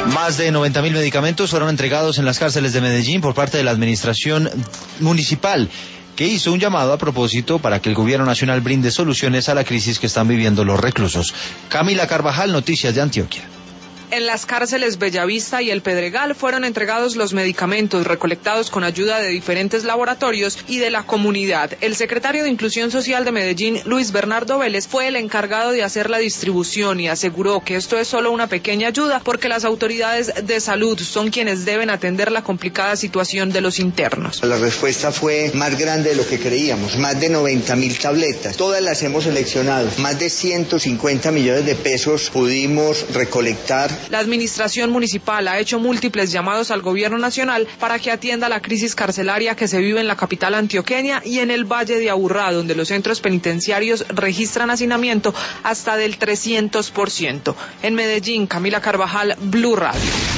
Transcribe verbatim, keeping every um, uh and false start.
Más de noventa mil medicamentos fueron entregados en las cárceles de Medellín por parte de la administración municipal, que hizo un llamado a propósito para que el gobierno nacional brinde soluciones a la crisis que están viviendo los reclusos. Camila Carvajal, Noticias de Antioquia. En las cárceles Bellavista y El Pedregal fueron entregados los medicamentos recolectados con ayuda de diferentes laboratorios y de la comunidad. El secretario de Inclusión Social de Medellín, Luis Bernardo Vélez, fue el encargado de hacer la distribución y aseguró que esto es solo una pequeña ayuda porque las autoridades de salud son quienes deben atender la complicada situación de los internos. La respuesta fue más grande de lo que creíamos, más de noventa mil tabletas. Todas las hemos seleccionado, más de ciento cincuenta millones de pesos pudimos recolectar. La administración municipal ha hecho múltiples llamados al gobierno nacional para que atienda la crisis carcelaria que se vive en la capital antioqueña y en el Valle de Aburrá, donde los centros penitenciarios registran hacinamiento hasta del trescientos por ciento. En Medellín, Camila Carvajal, Blue Radio.